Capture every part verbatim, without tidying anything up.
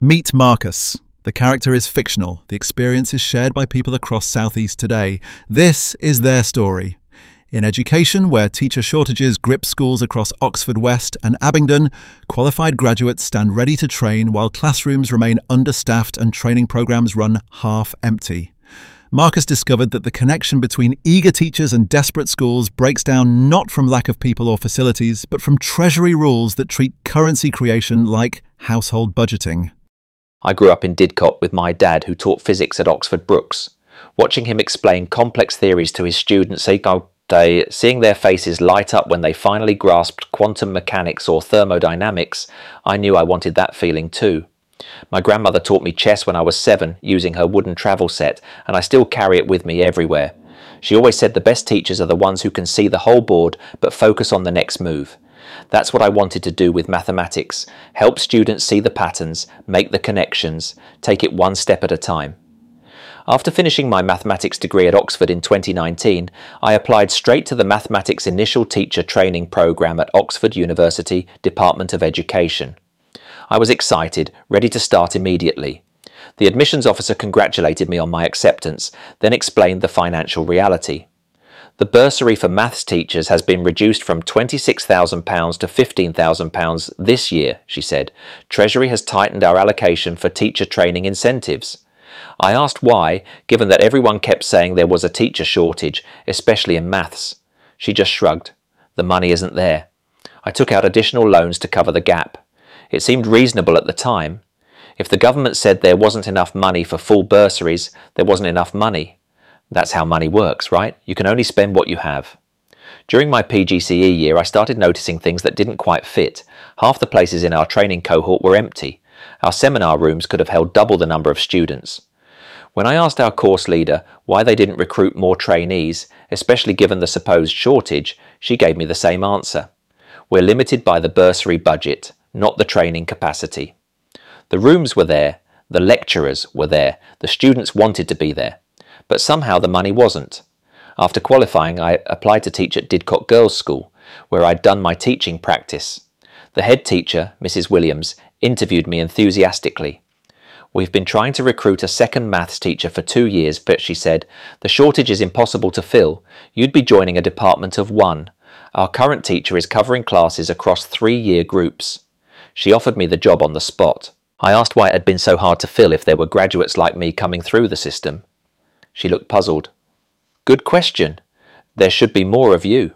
Meet Marcus. The character is fictional. The experience is shared by people across South East today. This is their story. In education, where teacher shortages grip schools across Oxford West and Abingdon, qualified graduates stand ready to train while classrooms remain understaffed and training programmes run half empty. Marcus discovered that the connection between eager teachers and desperate schools breaks down not from lack of people or facilities, but from Treasury rules that treat currency creation like household budgeting. I grew up in Didcot with my dad, who taught physics at Oxford Brookes. Watching him explain complex theories to his students each day, seeing their faces light up when they finally grasped quantum mechanics or thermodynamics, I knew I wanted that feeling too. My grandmother taught me chess when I was seven, using her wooden travel set, and I still carry it with me everywhere. She always said the best teachers are the ones who can see the whole board but focus on the next move. That's what I wanted to do with mathematics, help students see the patterns, make the connections, take it one step at a time. After finishing my mathematics degree at Oxford in twenty nineteen, I applied straight to the Mathematics Initial Teacher Training Programme at Oxford University Department of Education. I was excited, ready to start immediately. The admissions officer congratulated me on my acceptance, then explained the financial reality. The bursary for maths teachers has been reduced from twenty-six thousand pounds to fifteen thousand pounds this year, she said. Treasury has tightened our allocation for teacher training incentives. I asked why, given that everyone kept saying there was a teacher shortage, especially in maths. She just shrugged. The money isn't there. I took out additional loans to cover the gap. It seemed reasonable at the time. If the government said there wasn't enough money for full bursaries, there wasn't enough money. That's how money works, right? You can only spend what you have. During my P G C E year, I started noticing things that didn't quite fit. Half the places in our training cohort were empty. Our seminar rooms could have held double the number of students. When I asked our course leader why they didn't recruit more trainees, especially given the supposed shortage, she gave me the same answer. We're limited by the bursary budget, not the training capacity. The rooms were there, the lecturers were there, the students wanted to be there, but somehow the money wasn't. After qualifying, I applied to teach at Didcot Girls' School, where I'd done my teaching practice. The head teacher, Missus Williams, interviewed me enthusiastically. We've been trying to recruit a second maths teacher for two years, but she said, the shortage is impossible to fill. You'd be joining a department of one. Our current teacher is covering classes across three-year groups. She offered me the job on the spot. I asked why it had been so hard to fill if there were graduates like me coming through the system. She looked puzzled. Good question. There should be more of you.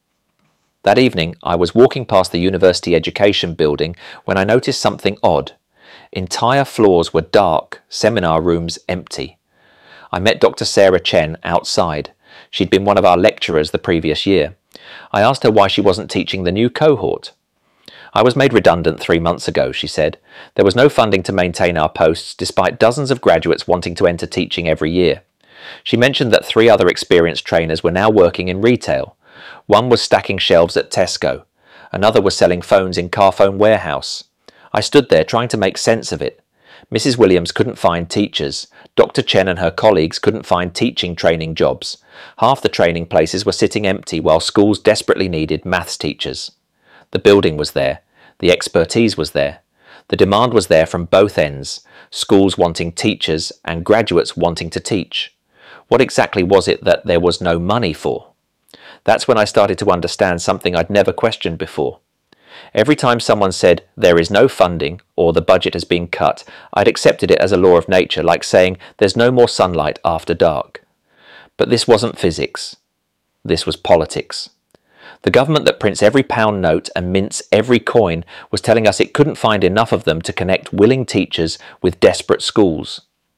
That evening, I was walking past the University Education building when I noticed something odd. Entire floors were dark, seminar rooms empty. I met Doctor Sarah Chen outside. She'd been one of our lecturers the previous year. I asked her why she wasn't teaching the new cohort. I was made redundant three months ago, she said. There was no funding to maintain our posts, despite dozens of graduates wanting to enter teaching every year. She mentioned that three other experienced trainers were now working in retail. One was stacking shelves at Tesco. Another was selling phones in Carphone Warehouse. I stood there trying to make sense of it. Missus Williams couldn't find teachers. Doctor Chen and her colleagues couldn't find teaching training jobs. Half the training places were sitting empty while schools desperately needed maths teachers. The building was there. The expertise was there. The demand was there from both ends, schools wanting teachers and graduates wanting to teach. What exactly was it that there was no money for? That's when I started to understand something I'd never questioned before. Every time someone said, there is no funding, or the budget has been cut, I'd accepted it as a law of nature, like saying, there's no more sunlight after dark. But this wasn't physics. This was politics. The government that prints every pound note and mints every coin was telling us it couldn't find enough of them to connect willing teachers with desperate schools.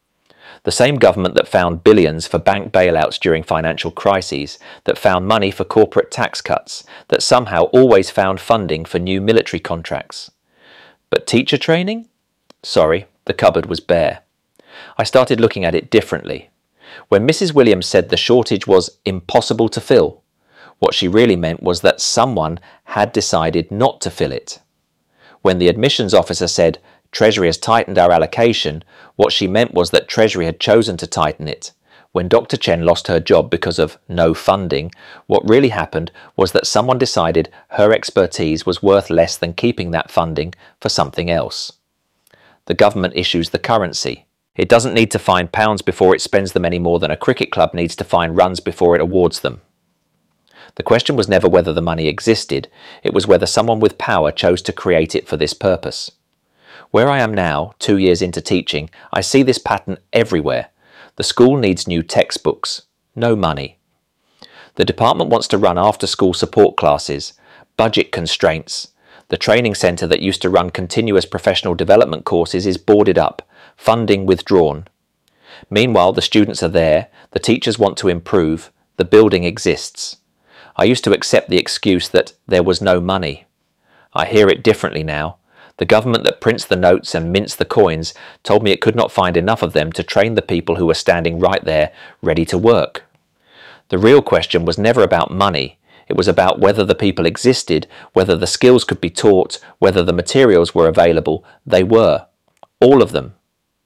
The same government that found billions for bank bailouts during financial crises, that found money for corporate tax cuts, that somehow always found funding for new military contracts. But teacher training? Sorry, the cupboard was bare. I started looking at it differently. When Missus Williams said the shortage was impossible to fill, what she really meant was that someone had decided not to fill it. When the admissions officer said, Treasury has tightened our allocation, what she meant was that Treasury had chosen to tighten it. When Doctor Chen lost her job because of no funding, what really happened was that someone decided her expertise was worth less than keeping that funding for something else. The government issues the currency. It doesn't need to find pounds before it spends them any more than a cricket club needs to find runs before it awards them. The question was never whether the money existed, it was whether someone with power chose to create it for this purpose. Where I am now, two years into teaching, I see this pattern everywhere. The school needs new textbooks. No money. The department wants to run after-school support classes. Budget constraints. The training centre that used to run continuous professional development courses is boarded up. Funding withdrawn. Meanwhile, the students are there, the teachers want to improve, the building exists. I used to accept the excuse that there was no money. I hear it differently now. The government that prints the notes and mints the coins told me it could not find enough of them to train the people who were standing right there, ready to work. The real question was never about money. It was about whether the people existed, whether the skills could be taught, whether the materials were available. They were. All of them.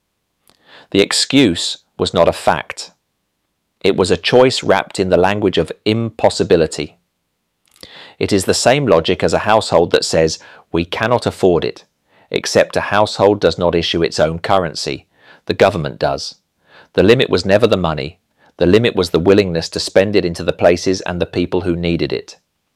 The excuse was not a fact. It was a choice wrapped in the language of impossibility. It is the same logic as a household that says, we cannot afford it, except a household does not issue its own currency. The government does. The limit was never the money. The limit was the willingness to spend it into the places and the people who needed it.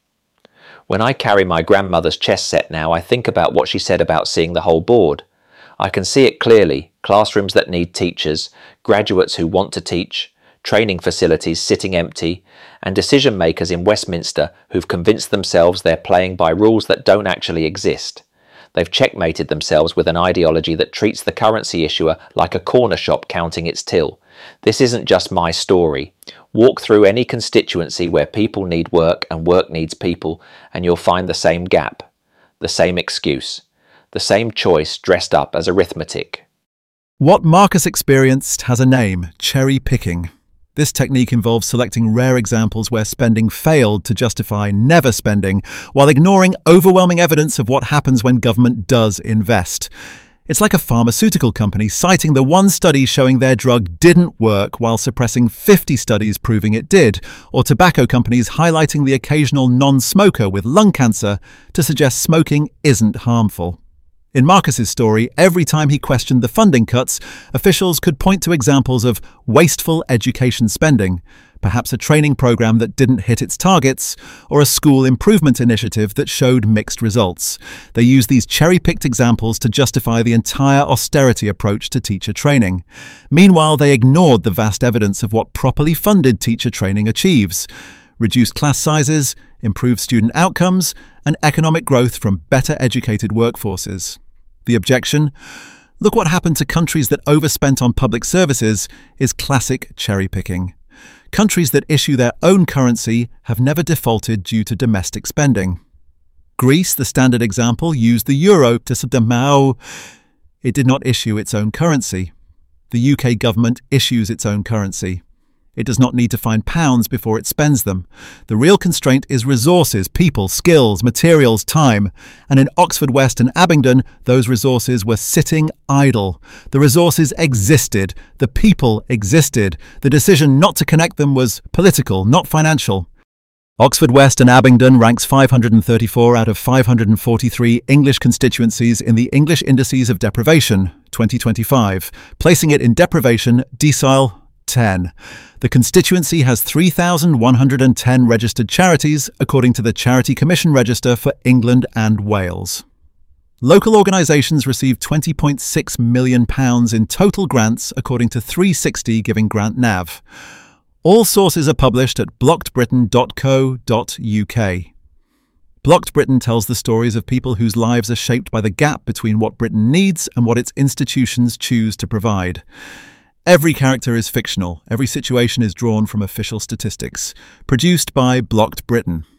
When I carry my grandmother's chess set now, I think about what she said about seeing the whole board. I can see it clearly, classrooms that need teachers, graduates who want to teach, training facilities sitting empty, and decision makers in Westminster who've convinced themselves they're playing by rules that don't actually exist. They've checkmated themselves with an ideology that treats the currency issuer like a corner shop counting its till. This isn't just my story. Walk through any constituency where people need work and work needs people, and you'll find the same gap, the same excuse, the same choice dressed up as arithmetic. What Marcus experienced has a name: cherry picking. This technique involves selecting rare examples where spending failed to justify never spending, while ignoring overwhelming evidence of what happens when government does invest. It's like a pharmaceutical company citing the one study showing their drug didn't work while suppressing fifty studies proving it did, or tobacco companies highlighting the occasional non-smoker with lung cancer to suggest smoking isn't harmful. In Marcus's story, every time he questioned the funding cuts, officials could point to examples of wasteful education spending, perhaps a training program that didn't hit its targets, or a school improvement initiative that showed mixed results. They used these cherry-picked examples to justify the entire austerity approach to teacher training. Meanwhile, they ignored the vast evidence of what properly funded teacher training achieves: reduced class sizes, improved student outcomes, and economic growth from better educated workforces. The objection? Look what happened to countries that overspent on public services is classic cherry-picking. Countries that issue their own currency have never defaulted due to domestic spending. Greece, the standard example, used the euro to subdamao. It did not issue its own currency. The U K government issues its own currency. It does not need to find pounds before it spends them. The real constraint is resources, people, skills, materials, time. And in Oxford West and Abingdon, those resources were sitting idle. The resources existed. The people existed. The decision not to connect them was political, not financial. Oxford West and Abingdon ranks five hundred thirty-four out of five hundred forty-three English constituencies in the English Indices of Deprivation, twenty twenty-five, placing it in deprivation decile ten. The constituency has three thousand one hundred ten registered charities, according to the Charity Commission Register for England and Wales. Local organisations received twenty point six million pounds in total grants, according to three sixty Giving Grant Nav. All sources are published at blocked britain dot co dot U K. Blocked Britain tells the stories of people whose lives are shaped by the gap between what Britain needs and what its institutions choose to provide. Every character is fictional. Every situation is drawn from official statistics. Produced by Blocked Britain.